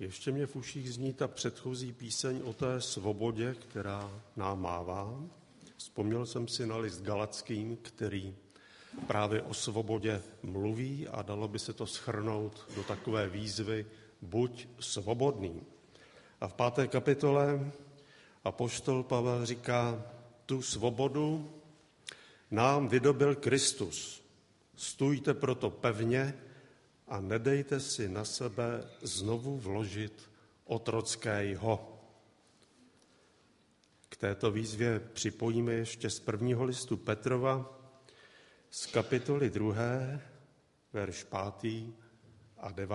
Ještě mě v uších zní ta předchozí píseň o té svobodě, která nám mává. Vzpomněl jsem si na list Galackým, který právě o svobodě mluví a dalo by se to shrnout do takové výzvy buď svobodný. A v 5. kapitole apoštol Pavel říká, tu svobodu nám vydobyl Kristus. Stůjte proto pevně a nedejte si na sebe znovu vložit otrocké jho. K této výzvě připojíme ještě z 1. listu Petrova z kapitoly 2, verš 5. a 9.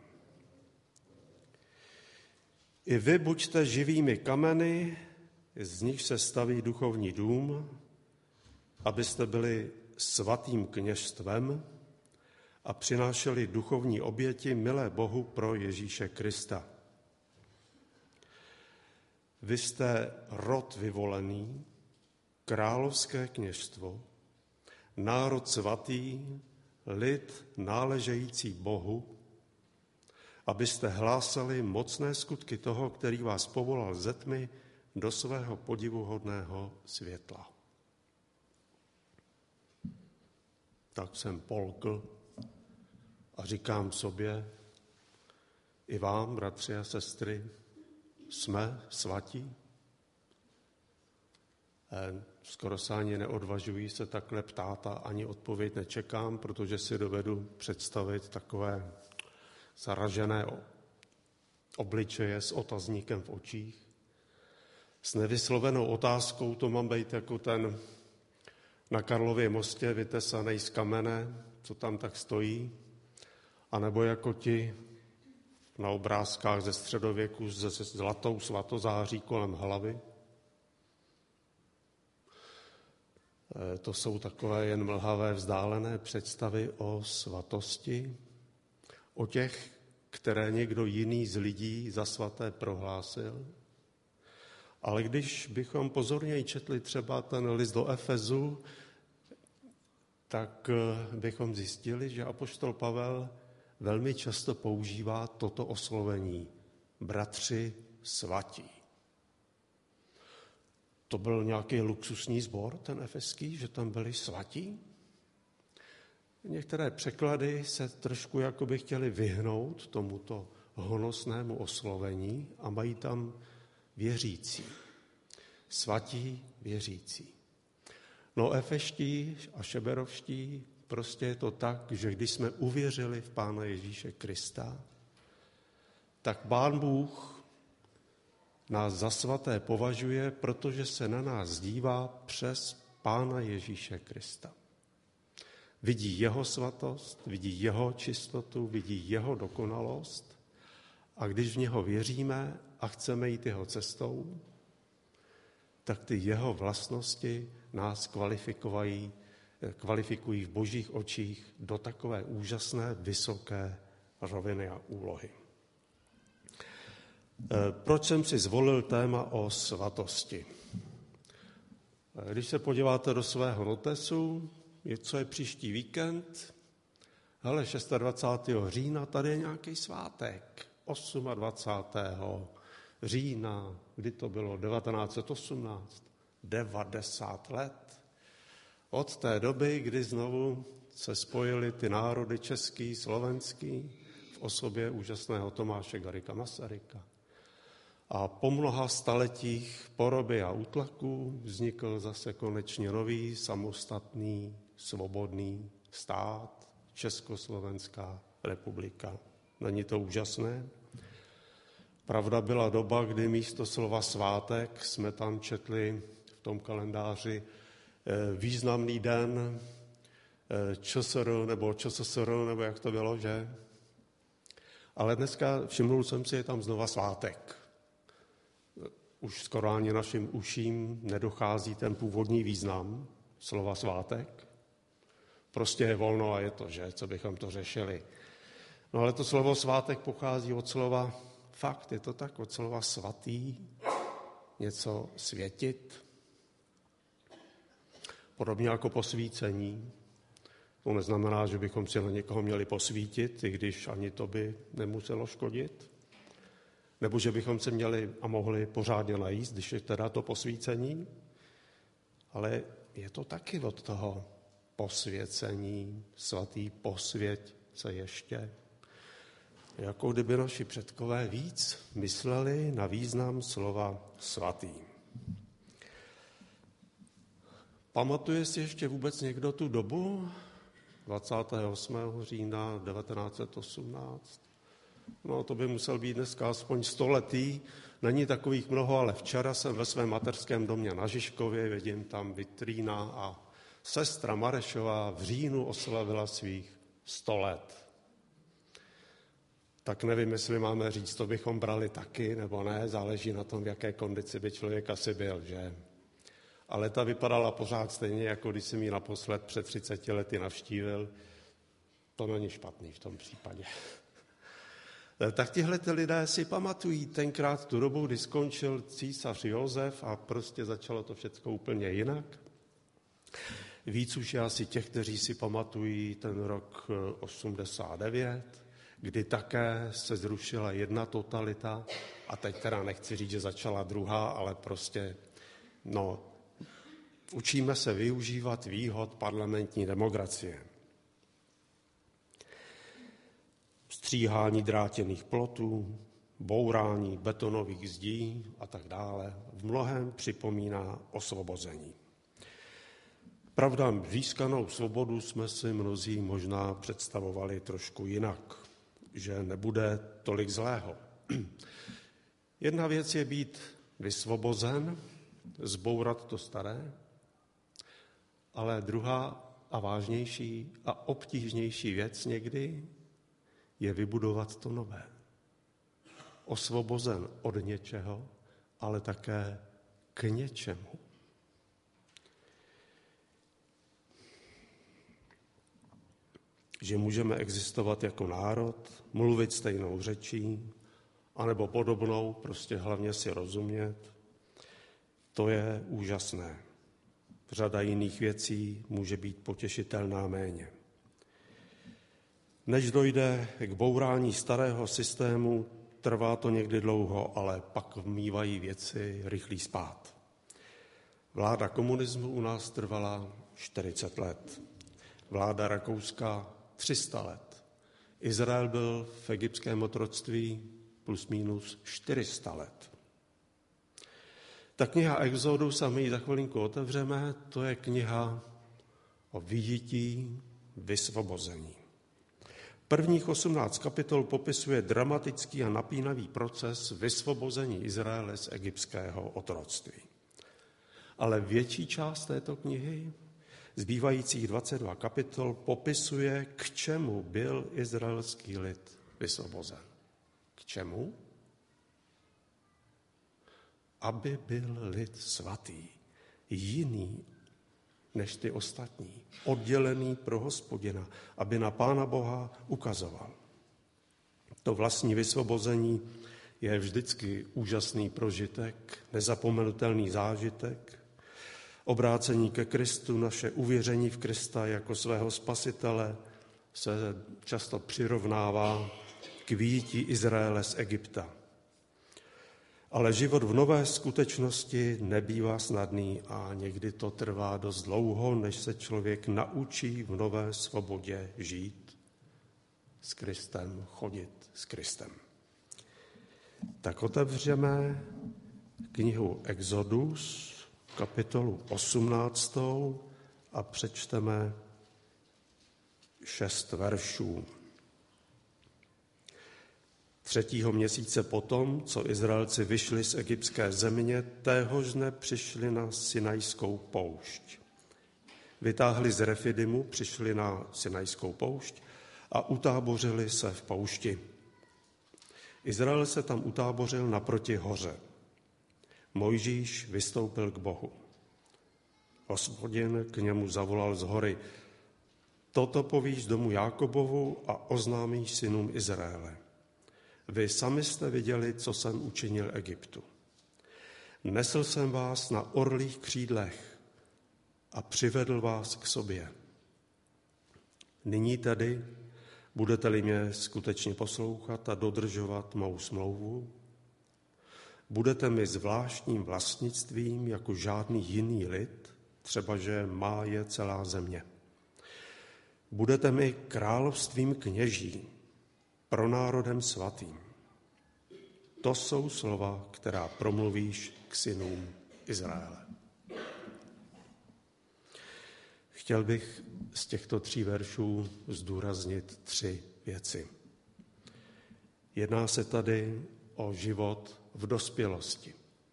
I vy buďte živými kameny, z nich se staví duchovní dům, abyste byli svatým kněžstvem a přinášeli duchovní oběti milé Bohu pro Ježíše Krista. Vy jste rod vyvolený, královské kněžstvo, národ svatý, lid náležející Bohu, abyste hlásali mocné skutky toho, který vás povolal ze tmy do svého podivuhodného světla. Tak jsem polkl a říkám sobě, i vám, bratři a sestry, jsme svatí? Skoro se ani neodvažuji se takhle ptát a ani odpověď nečekám, protože si dovedu představit takové zaražené obličeje s otazníkem v očích. S nevyslovenou otázkou to mám být jako ten na Karlově mostě vytesaný z kamene, co tam tak stojí, anebo jako ti na obrázkách ze středověku se zlatou svatozáří kolem hlavy. To jsou takové jen mlhavé vzdálené představy o svatosti, o těch, které někdo jiný z lidí za svaté prohlásil. Ale když bychom pozorněji četli třeba ten list do Efezu, tak bychom zjistili, že apoštol Pavel velmi často používá toto oslovení. Bratři svatí. To byl nějaký luxusní sbor, ten efeský, že tam byli svatí? Některé překlady se trošku jakoby chtěli vyhnout tomuto honosnému oslovení a mají tam věřící. Svatí věřící. No efeští a šeberovští, prostě je to tak, že když jsme uvěřili v Pána Ježíše Krista, tak Pán Bůh nás za svaté považuje, protože se na nás dívá přes Pána Ježíše Krista. Vidí jeho svatost, vidí jeho čistotu, vidí jeho dokonalost a když v něho věříme a chceme jít jeho cestou, tak ty jeho vlastnosti nás kvalifikují v božích očích do takové úžasné, vysoké roviny a úlohy. Proč jsem si zvolil téma o svatosti? Když se podíváte do svého notesu, co je příští víkend, hele, 26. října, tady je nějaký svátek, 28. října, kdy to bylo, 1918, 90 let. Od té doby, kdy znovu se spojily ty národy český, slovenský, v osobě úžasného Tomáše Garrigua Masaryka. A po mnoha staletích poroby a útlaku vznikl zase konečně nový, samostatný, svobodný stát, Československá republika. Není to úžasné? Pravda byla doba, kdy místo slova svátek jsme tam četli v tom kalendáři významný den ČSR, nebo jak to bylo, že? Ale dneska, všimnul jsem si, je tam znova svátek. Už skoro ani našim uším nedochází ten původní význam slova svátek. Prostě je volno a je to, že? Co bychom to řešili? No ale to slovo svátek pochází od slova fakt, je to tak, od slova svatý, něco světit. Podobně jako posvícení. To neznamená, že bychom si na někoho měli posvítit, i když ani to by nemuselo škodit. Nebo že bychom se měli a mohli pořádně najíst, když je teda to posvícení. Ale je to taky od toho posvěcení, svatý posvěť se ještě. Jako kdyby naši předkové víc mysleli na význam slova svatý. Pamatuje si ještě vůbec někdo tu dobu? 28. října 1918. No, to by musel být dneska aspoň 100 letý. Není takových mnoho, ale včera jsem ve svém mateřském domě na Žižkově, vidím tam vitrína a sestra Marešová v říjnu oslavila svých 100 let. Tak nevím, jestli máme říct, to bychom brali taky, nebo ne, záleží na tom, v jaké kondici by člověk asi byl, že? Ale ta vypadala pořád stejně, jako když jsem ji naposled před 30 lety navštívil. To není špatný v tom případě. Tak tihle lidé si pamatují tenkrát tu dobu, kdy skončil císař Josef a prostě začalo to všechno úplně jinak. Víc už je asi těch, kteří si pamatují ten rok 89, kdy také se zrušila jedna totalita a teď teda nechci říct, že začala druhá, ale prostě učíme se využívat výhod parlamentní demokracie. Stříhání drátěných plotů, bourání betonových zdí a tak dále v mnohém připomíná osvobození. Pravda, získanou svobodu jsme si mnozí možná představovali trošku jinak, že nebude tolik zlého. Jedna věc je být vysvobozen, zbourat to staré, ale druhá a vážnější a obtížnější věc někdy je vybudovat to nové. Osvobozen od něčeho, ale také k něčemu. Že můžeme existovat jako národ, mluvit stejnou řečí, anebo podobnou, prostě hlavně si rozumět, to je úžasné. Řada jiných věcí může být potěšitelná méně. Než dojde k bourání starého systému, trvá to někdy dlouho, ale pak mívají věci rychlý spád. Vláda komunismu u nás trvala 40 let. Vláda Rakouska 300 let. Izrael byl v egyptském otroctví plus minus 400 let. Ta kniha Exodus, a my ji za chvilinku otevřeme, to je kniha o vyjití, vysvobození. Prvních 18 kapitol popisuje dramatický a napínavý proces vysvobození Izraele z egyptského otroctví. Ale větší část této knihy, zbývajících 22 kapitol, popisuje, k čemu byl izraelský lid vysvobozen. K čemu? Aby byl lid svatý, jiný než ty ostatní, oddělený pro Hospodina, aby na Pána Boha ukazoval. To vlastní vysvobození je vždycky úžasný prožitek, nezapomenutelný zážitek. Obrácení ke Kristu, naše uvěření v Krista jako svého spasitele se často přirovnává k vyjití Izraele z Egypta. Ale život v nové skutečnosti nebývá snadný a někdy to trvá dost dlouho, než se člověk naučí v nové svobodě žít s Kristem, chodit s Kristem. Tak otevřeme knihu Exodus, kapitolu 18 a přečteme 6 veršů. 3. měsíce potom, co Izraelci vyšli z egyptské země, téhož dne přišli na Sinajskou poušť. Vytáhli z Refidimu, přišli na Sinajskou poušť a utábořili se v poušti. Izrael se tam utábořil naproti hoře. Mojžíš vystoupil k Bohu. Hospodin k němu zavolal z hory: Toto povíš domu Jákobovu a oznámíš synům Izraele. Vy sami jste viděli, co jsem učinil Egyptu. Nesl jsem vás na orlích křídlech a přivedl vás k sobě. Nyní tedy, budete-li mě skutečně poslouchat a dodržovat mou smlouvu, Budete mi zvláštním vlastnictvím jako žádný jiný lid, třeba že má je celá země. Budete mi královstvím kněží, pronárodem svatým. To jsou slova, která promluvíš k synům Izraele. Chtěl bych z těchto 3 veršů zdůraznit 3 věci. Jedná se tady o život v dospělosti.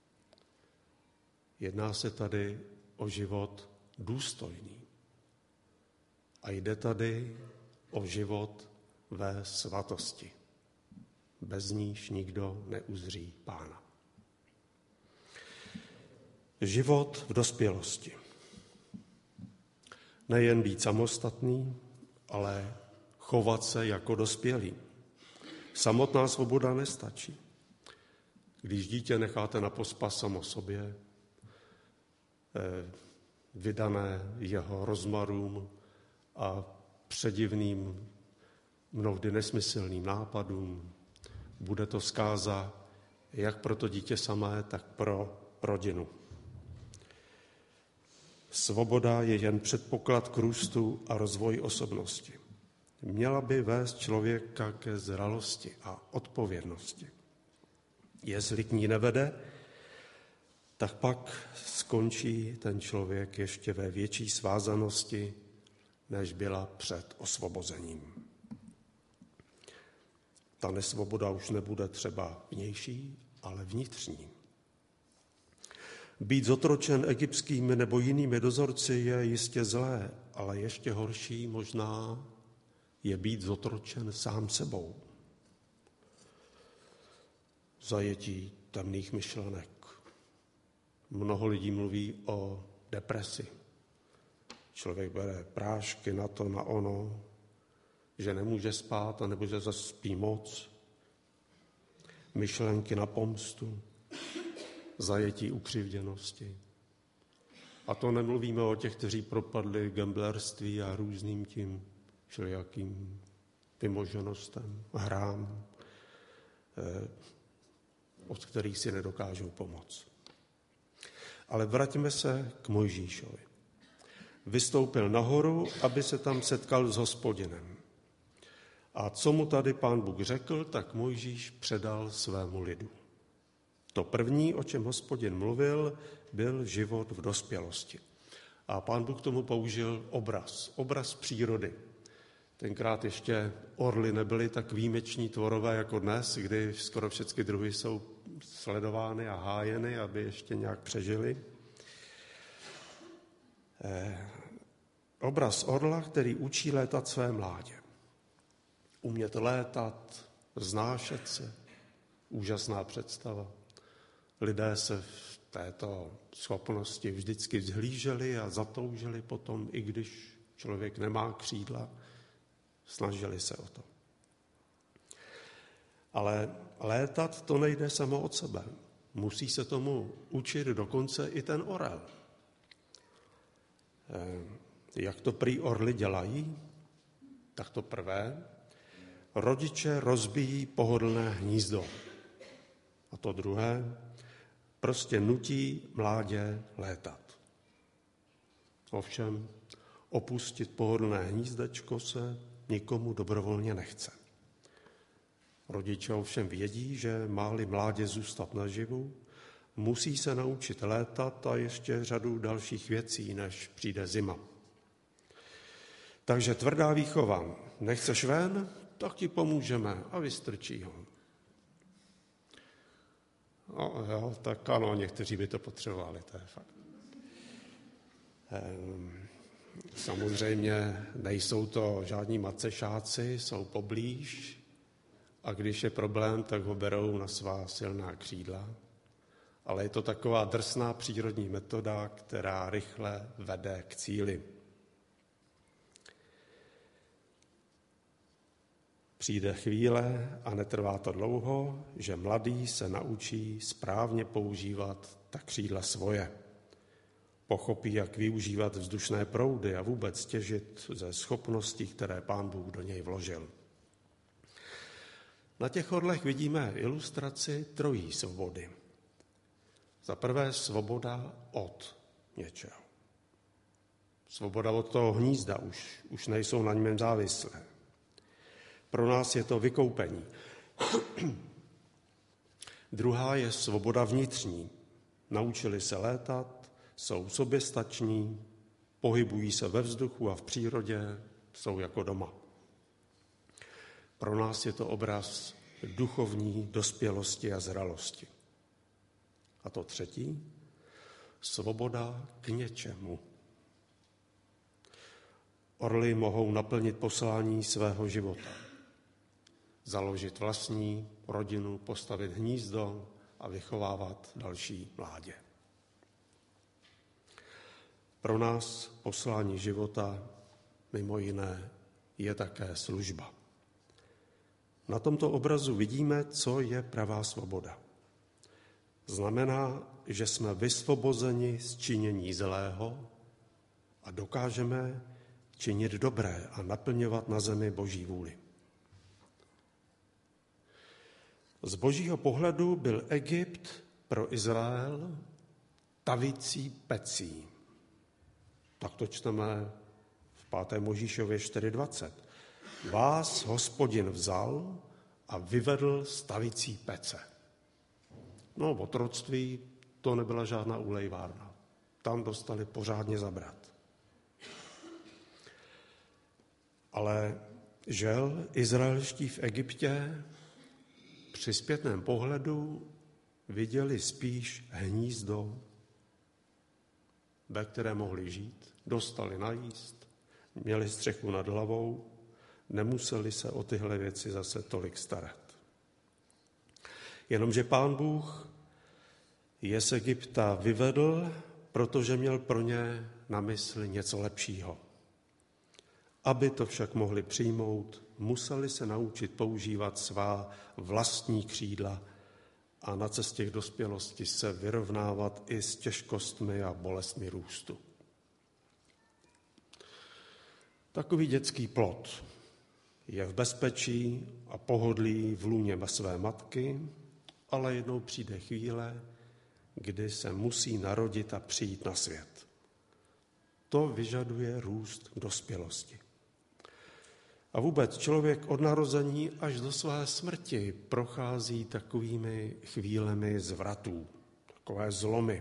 Jedná se tady o život důstojný. A jde tady o život ve svatosti. Bez níž nikdo neuzří Pána. Život v dospělosti. Nejen být samostatný, ale chovat se jako dospělý. Samotná svoboda nestačí. Když dítě necháte na pospas samo sobě, vydané jeho rozmarům a předivným, mnohdy nesmyslným nápadům, bude to zkáza jak pro to dítě samé, tak pro rodinu. Svoboda je jen předpoklad k růstu a rozvoji osobnosti. Měla by vést člověka ke zralosti a odpovědnosti. Jestli k ní nevede, tak pak skončí ten člověk ještě ve větší svázanosti, než byla před osvobozením. Ta nesvoboda už nebude třeba vnější, ale vnitřní. Být zotročen egyptskými nebo jinými dozorci je jistě zlé, ale ještě horší možná je být zotročen sám sebou. Zajetí temných myšlenek. Mnoho lidí mluví o depresi. Člověk bere prášky na to, na ono, že nemůže spát a nebo že zaspí moc. Myšlenky na pomstu, zajetí ukřivděnosti. A to nemluvíme o těch, kteří propadli gamblerství a různým tím všelijakým vymoženostem, hrám, od kterých si nedokážou pomoct. Ale vraťme se k Mojžíšovi. Vystoupil nahoru, aby se tam setkal s Hospodinem. A co mu tady Pán Bůh řekl, tak Mojžíš předal svému lidu. To první, o čem Hospodin mluvil, byl život v dospělosti. A Pán Bůh tomu použil obraz přírody. Tenkrát ještě orly nebyly tak výjimeční tvorové jako dnes, kdy skoro všechny druhy jsou sledovány a hájeny, aby ještě nějak přežili. Obraz orla, který učí létat své mládě. Umět létat, vznášet se, úžasná představa. Lidé se v této schopnosti vždycky vzhlíželi a zatoužili potom, i když člověk nemá křídla, snažili se o to. Ale létat to nejde samo od sebe. Musí se tomu učit dokonce i ten orel. Jak to prý orly dělají? Tak to prvé. Rodiče rozbíjí pohodlné hnízdo. A to druhé. Prostě nutí mládě létat. Ovšem, opustit pohodlné hnízdečko se nikomu dobrovolně nechce. Rodiče ovšem vědí, že má-li mládě zůstat naživu, musí se naučit létat a ještě řadu dalších věcí, než přijde zima. Takže tvrdá výchova. Nechceš ven? Tak ti pomůžeme a vystrčí ho. No jo, tak ano, někteří by to potřebovali, to je fakt. Samozřejmě nejsou to žádní macešáci, jsou poblíž a když je problém, tak ho berou na svá silná křídla. Ale je to taková drsná přírodní metoda, která rychle vede k cíli. Přijde chvíle a netrvá to dlouho, že mladý se naučí správně používat ta křídla svoje. Pochopí, jak využívat vzdušné proudy a vůbec těžit ze schopností, které Pán Bůh do něj vložil. Na těch orlech vidíme ilustraci trojí svobody. Za prvé svoboda od něčeho. Svoboda od toho hnízda, už nejsou na něm závislé. Pro nás je to vykoupení. Druhá je svoboda vnitřní. Naučili se létat, jsou soběstační, pohybují se ve vzduchu a v přírodě, jsou jako doma. Pro nás je to obraz duchovní dospělosti a zralosti. A to třetí, svoboda k něčemu. Orly mohou naplnit poslání svého života. Založit vlastní rodinu, postavit hnízdo a vychovávat další mládě. Pro nás poslání života, mimo jiné, je také služba. Na tomto obrazu vidíme, co je pravá svoboda. Znamená, že jsme vysvobozeni z činění zlého a dokážeme činit dobré a naplňovat na zemi Boží vůli. Z Božího pohledu byl Egypt pro Izrael tavící pecí. Tak to čteme v 5. Mojžíšově 4:20. Vás Hospodin vzal a vyvedl z tavící pece. No, v otroctví to nebyla žádná ulejvárna. Tam dostali pořádně zabrat. Ale žel, izraelští v Egyptě při zpětném pohledu viděli spíš hnízdo, ve které mohli žít, dostali najíst, měli střechu nad hlavou, nemuseli se o tyhle věci zase tolik starat. Jenomže Pán Bůh je z Egypta vyvedl, protože měl pro ně na mysli něco lepšího. Aby to však mohli přijmout, museli se naučit používat svá vlastní křídla a na cestě k dospělosti se vyrovnávat i s těžkostmi a bolestmi růstu. Takový dětský plod je v bezpečí a pohodlí v lůně své matky, ale jednou přijde chvíle, kdy se musí narodit a přijít na svět. To vyžaduje růst k dospělosti. A vůbec člověk od narození až do své smrti prochází takovými chvílemi zvratů, takové zlomy.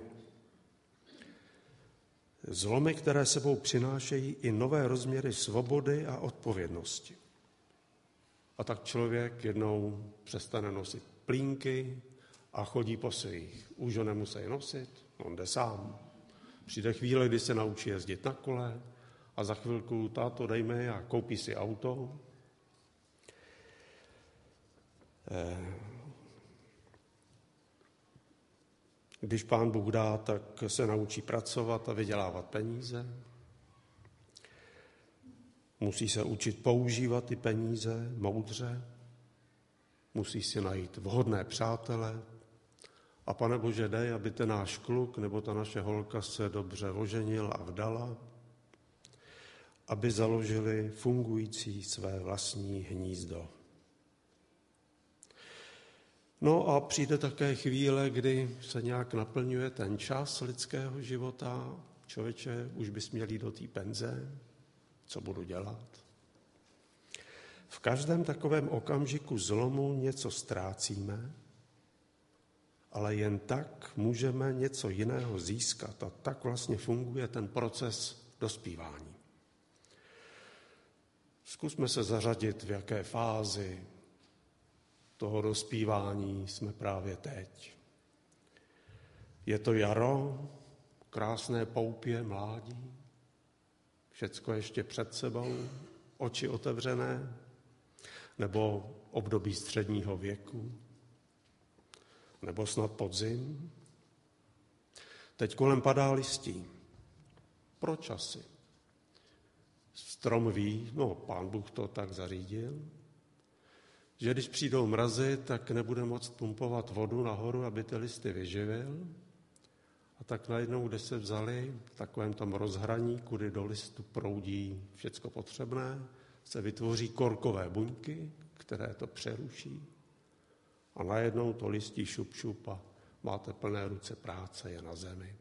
Zlomy, které sebou přinášejí i nové rozměry svobody a odpovědnosti. A tak člověk jednou přestane nosit plínky a chodí po svých. Už ho nemusí nosit, on jde sám. Přijde chvíle, kdy se naučí jezdit na kole a za chvilku táto dej mi a koupí si auto. Když Pán Bůh dá, tak se naučí pracovat a vydělávat peníze. Musí se učit používat ty peníze moudře. Musí si najít vhodné přátele. A Pane Bože, dej, aby ten náš kluk nebo ta naše holka se dobře oženil a vdala, aby založili fungující své vlastní hnízdo. No a přijde také chvíle, kdy se nějak naplňuje ten čas lidského života. Člověče, už bys měl jít do té penze, co budu dělat? V každém takovém okamžiku zlomu něco ztrácíme, ale jen tak můžeme něco jiného získat. A tak vlastně funguje ten proces dospívání. Zkusme se zařadit, v jaké fázi toho dospívání jsme právě teď. Je to jaro, krásné poupě, mládí, všecko ještě před sebou, oči otevřené, nebo období středního věku, nebo snad podzim. Teď kolem padá listí. Proč asi? Strom ví, Pán Bůh to tak zařídil, že když přijdou mrazy, tak nebude moct pumpovat vodu nahoru, aby ty listy vyživil. A tak najednou, kde se vzali v takovém tom rozhraní, kudy do listu proudí všecko potřebné, se vytvoří korkové buňky, které to přeruší. A najednou to listí šup a máte plné ruce práce, je na zemi.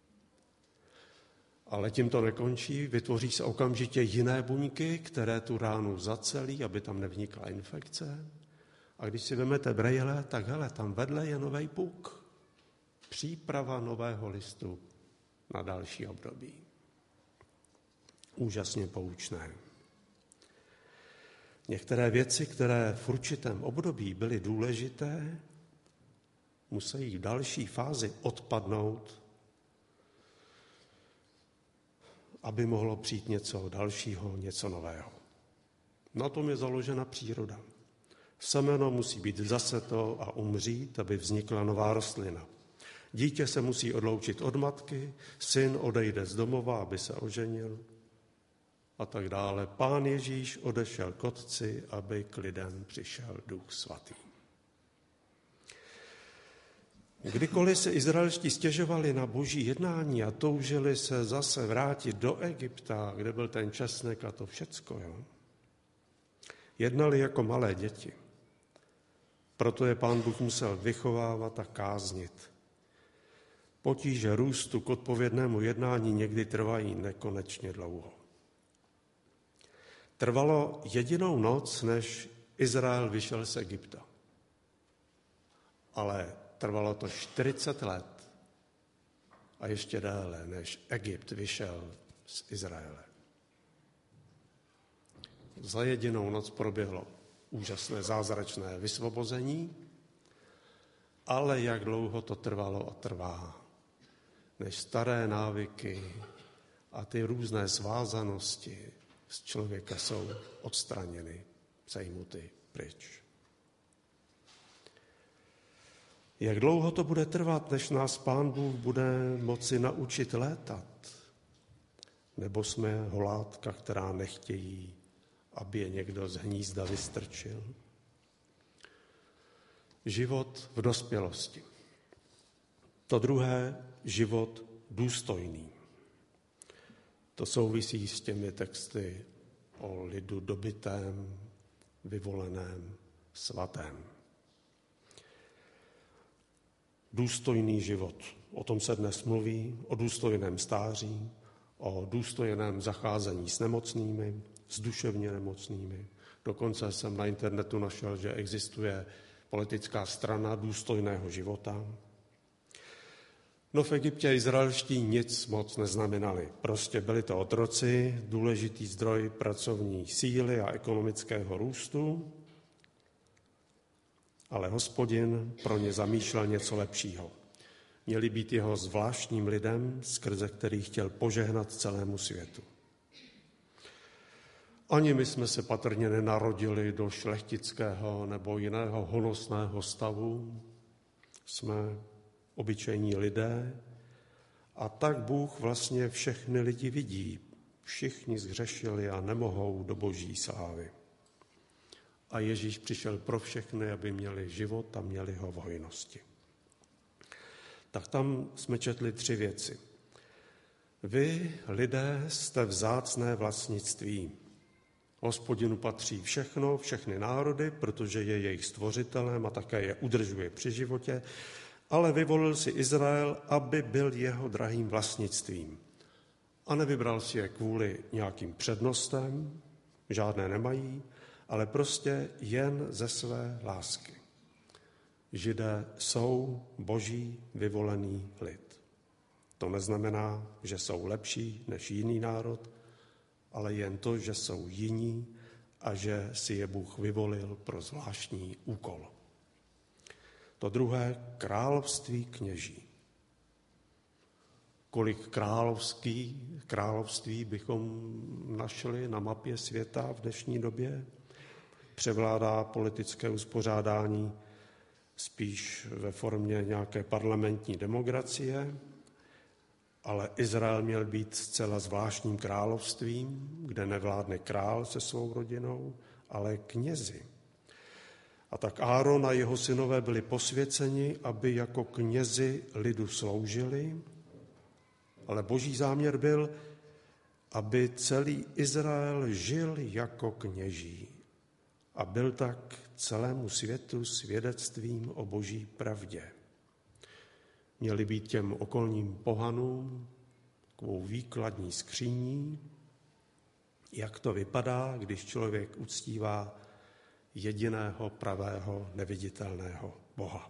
Ale tím to nekončí, vytvoří se okamžitě jiné buňky, které tu ránu zacelí, aby tam nevznikla infekce. A když si vezmete brejle, tak hele, tam vedle je nový puk. Příprava nového listu na další období. Úžasně poučné. Některé věci, které v určitém období byly důležité, musí v další fázi odpadnout, aby mohlo přijít něco dalšího, něco nového. Na tom je založena příroda. Semeno musí být zaseto a umřít, aby vznikla nová rostlina. Dítě se musí odloučit od matky, syn odejde z domova, aby se oženil a tak dále. Pán Ježíš odešel k Otci, aby k lidem přišel Duch Svatý. Kdykoliv se izraelští stěžovali na boží jednání a toužili se zase vrátit do Egypta, kde byl ten česnek a to všecko, jednali jako malé děti. Proto je Pán Bůh musel vychovávat a káznit. Potíže růstu k odpovědnému jednání někdy trvají nekonečně dlouho. Trvalo jedinou noc, než Izrael vyšel z Egypta. Ale trvalo to 40 let a ještě déle, než Egypt vyšel z Izraele. Za jedinou noc proběhlo úžasné zázračné vysvobození, ale jak dlouho to trvalo a trvá, než staré návyky a ty různé svázanosti z člověka jsou odstraněny, sejmuty pryč. Jak dlouho to bude trvat, než nás Pán Bůh bude moci naučit létat? Nebo jsme holátka, která nechtějí, aby je někdo z hnízda vystrčil? Život v dospělosti. To druhé, život důstojný. To souvisí s těmi texty o lidu dobytém, vyvoleném, svatém. Důstojný život. O tom se dnes mluví, o důstojném stáří, o důstojném zacházení s nemocnými, s duševně nemocnými. Dokonce jsem na internetu našel, že existuje politická strana důstojného života. No v Egyptě izraelští nic moc neznamenali. Prostě byli to otroci, důležitý zdroj pracovní síly a ekonomického růstu, ale Hospodin pro ně zamýšlel něco lepšího. Měli být jeho zvláštním lidem, skrze který chtěl požehnat celému světu. Ani my jsme se patrně nenarodili do šlechtického nebo jiného honosného stavu. Jsme obyčejní lidé a tak Bůh vlastně všechny lidi vidí. Všichni zhřešili a nemohou do boží slávy. A Ježíš přišel pro všechny, aby měli život a měli ho v hojnosti. Tak tam jsme četli 3 věci. Vy, lidé, jste vzácné vlastnictví. Hospodinu patří všechno, všechny národy, protože je jejich stvořitelem a také je udržuje při životě, ale vyvolil si Izrael, aby byl jeho drahým vlastnictvím. A nevybral si je kvůli nějakým přednostem, žádné nemají, ale prostě jen ze své lásky. Židé jsou boží vyvolený lid. To neznamená, že jsou lepší než jiný národ, ale jen to, že jsou jiní a že si je Bůh vyvolil pro zvláštní úkol. To druhé, království kněží. Kolik království bychom našli na mapě světa v dnešní době? Převládá politické uspořádání spíš ve formě nějaké parlamentní demokracie, ale Izrael měl být zcela zvláštním královstvím, kde nevládne král se svou rodinou, ale knězi. A tak Áron a jeho synové byli posvěceni, aby jako knězi lidu sloužili, ale boží záměr byl, aby celý Izrael žil jako kněží a byl tak celému světu svědectvím o boží pravdě. měly být těm okolním pohanům takovou výkladní skříní, jak to vypadá, když člověk uctívá jediného pravého neviditelného Boha.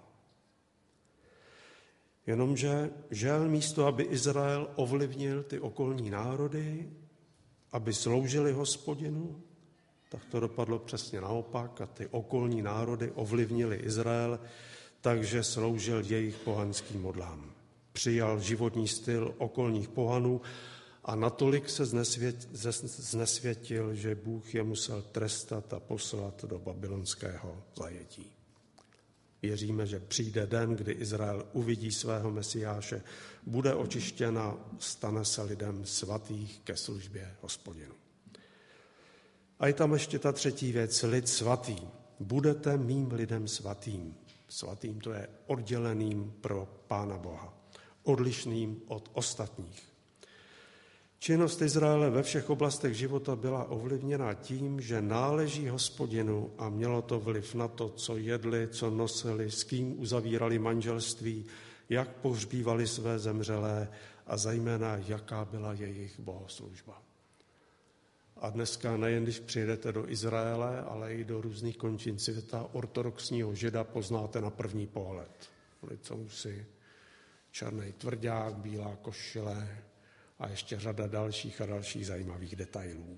Jenomže žel místo, aby Izrael ovlivnil ty okolní národy, aby sloužili Hospodinu, tak to dopadlo přesně naopak a ty okolní národy ovlivnili Izrael, takže sloužil jejich pohanským modlám. Přijal životní styl okolních pohanů a natolik se znesvětil, že Bůh je musel trestat a poslat do babylonského zajetí. Věříme, že přijde den, kdy Izrael uvidí svého Mesiáše, bude očištěn a stane se lidem svatých ke službě Hospodinu. A je tam ještě ta třetí věc, lid svatý. Budete mým lidem svatým. Svatým to je odděleným pro Pána Boha, odlišným od ostatních. Činnost Izraele ve všech oblastech života byla ovlivněna tím, že náleží Hospodinu a mělo to vliv na to, co jedli, co nosili, s kým uzavírali manželství, jak pohřbívali své zemřelé a zejména, jaká byla jejich bohoslužba. A dneska nejen, když přijedete do Izraele, ale i do různých končin světa, ortodoxního žida poznáte na první pohled. Licousy, černý tvrdák, bílá košile a ještě řada dalších a dalších zajímavých detailů.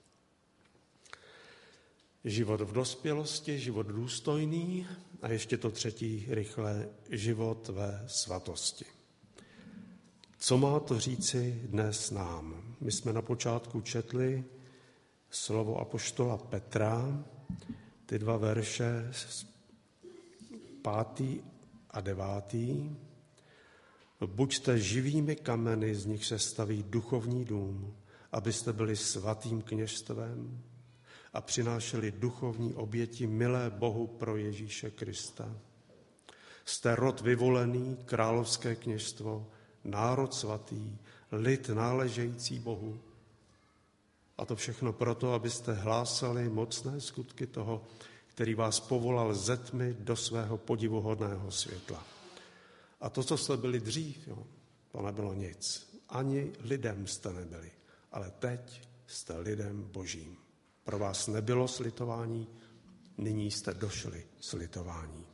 Život v dospělosti, život důstojný a ještě to třetí rychle, život ve svatosti. Co má to říci dnes nám? My jsme na počátku četli slovo apoštola Petra, ty 2 verše 5. a 9. Buďte živými kameny, z nich se staví duchovní dům, abyste byli svatým kněžstvem a přinášeli duchovní oběti milé Bohu pro Ježíše Krista. Jste rod vyvolený, královské kněžstvo, národ svatý, lid náležející Bohu. A to všechno proto, abyste hlásali mocné skutky toho, který vás povolal ze tmy do svého podivuhodného světla. A to, co jste byli dřív, to nebylo nic. Ani lidem jste nebyli, ale teď jste lidem Božím. Pro vás nebylo slitování, nyní jste došli slitování.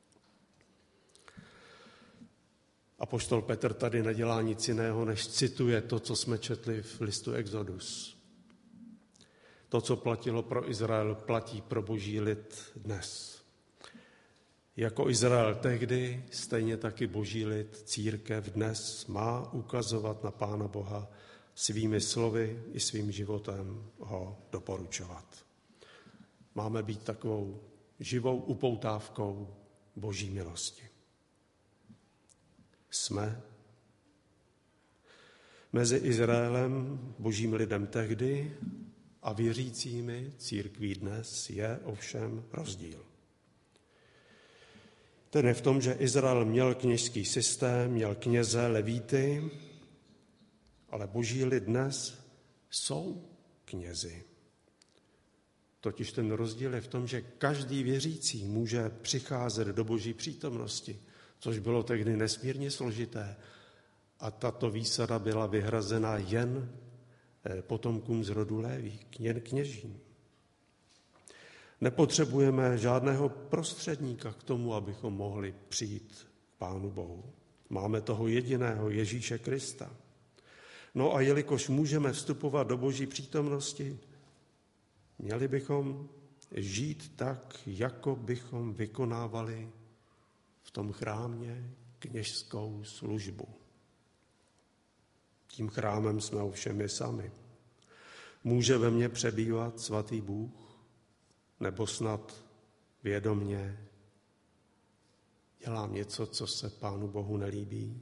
Apoštol Petr tady nedělá nic jiného, než cituje to, co jsme četli v listu Exodus. To, co platilo pro Izrael, platí pro Boží lid dnes. Jako Izrael tehdy, stejně taky Boží lid, církev dnes má ukazovat na Pána Boha, svými slovy i svým životem ho doporučovat. Máme být takovou živou upoutávkou Boží milosti. Jsme mezi Izraelem, Božím lidem tehdy a věřícími církví dnes je ovšem rozdíl. Ten je v tom, že Izrael měl kněžský systém, měl kněze, levíty, ale Boží lid dnes jsou knězi. Totiž ten rozdíl je v tom, že každý věřící může přicházet do Boží přítomnosti, což bylo tehdy nesmírně složité. A tato výsada byla vyhrazena jen potomkům z rodu Léví, jen kněžím. Nepotřebujeme žádného prostředníka k tomu, abychom mohli přijít k Pánu Bohu. Máme toho jediného Ježíše Krista. No a jelikož můžeme vstupovat do Boží přítomnosti, měli bychom žít tak, jako bychom vykonávali v tom chrámě kněžskou službu. Tím chrámem jsme ovšem my sami. Může ve mně přebývat svatý Bůh, nebo snad vědomně dělám něco, co se Pánu Bohu nelíbí?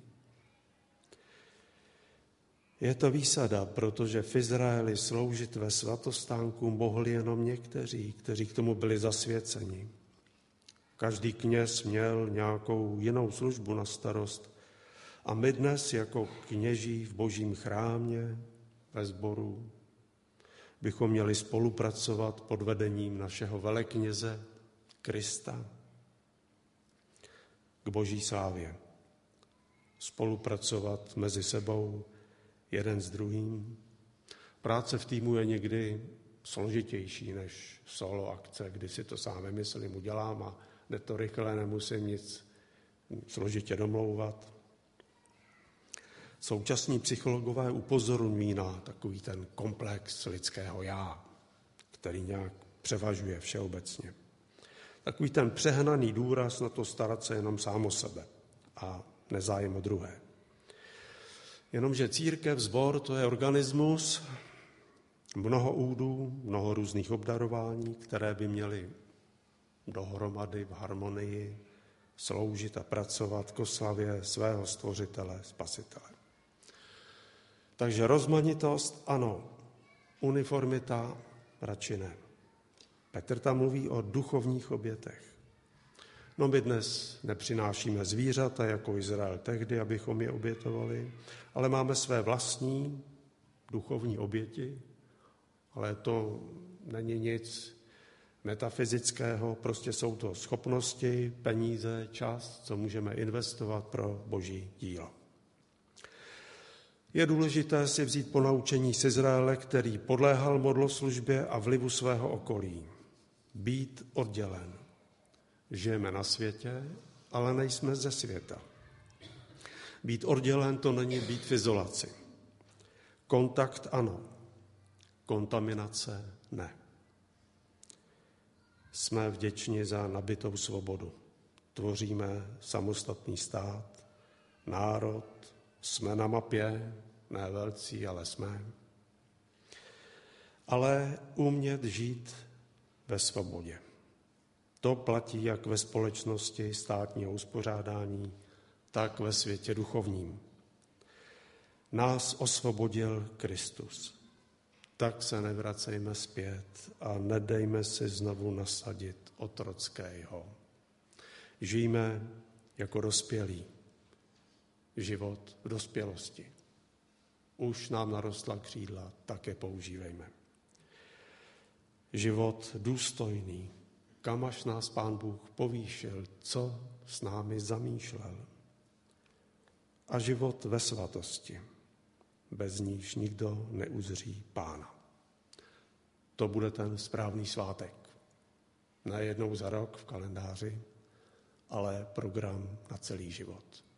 Je to výsada, protože v Izraeli sloužit ve svatostánku mohli jenom někteří, kteří k tomu byli zasvěceni. Každý kněz měl nějakou jinou službu na starost a my dnes jako kněží v Božím chrámě, ve sboru, bychom měli spolupracovat pod vedením našeho velekněze Krista k Boží slávě. spolupracovat mezi sebou jeden s druhým. Práce v týmu je někdy složitější než solo akce, kdy si to sám vymyslím, udělám a jde to rychle, nemusím nic složitě domlouvat. Současní psychologové upozorňují na takový ten komplex lidského já, který nějak převažuje všeobecně. Takový ten přehnaný důraz na to starat se jenom sám o sebe a nezájem o druhé. Jenomže církev, sbor, to je organismus, mnoho údů, mnoho různých obdarování, které by měly dohromady v harmonii sloužit a pracovat k oslavě svého stvořitele, spasitele. Takže rozmanitost ano, uniformita radši ne. Petr tam mluví o duchovních obětech. No my dnes nepřinášíme zvířata jako Izrael tehdy, abychom je obětovali, ale máme své vlastní duchovní oběti, ale to není nic metafyzického, prostě jsou to schopnosti, peníze, čas, co můžeme investovat pro Boží dílo. Je důležité si vzít ponaučení z Izraele, který podléhal modloslužbě a vlivu svého okolí. Být oddělen. Žijeme na světě, ale nejsme ze světa. Být oddělen to není být v izolaci. Kontakt ano, kontaminace ne. Jsme vděční za nabytou svobodu. Tvoříme samostatný stát, národ, jsme na mapě, ne velcí, ale jsme. Ale umět žít ve svobodě. To platí jak ve společnosti státního uspořádání, tak ve světě duchovním. Nás osvobodil Kristus. Tak se nevracejme zpět a nedejme si znovu nasadit otrockého. Žijme jako dospělí. Život v dospělosti. Už nám narostla křídla, tak je používejme. Život důstojný, kam až nás Pán Bůh povýšil, co s námi zamýšlel. A život ve svatosti, bez níž nikdo neuzří Pána. To bude ten správný svátek. Ne jednou za rok v kalendáři, ale program na celý život.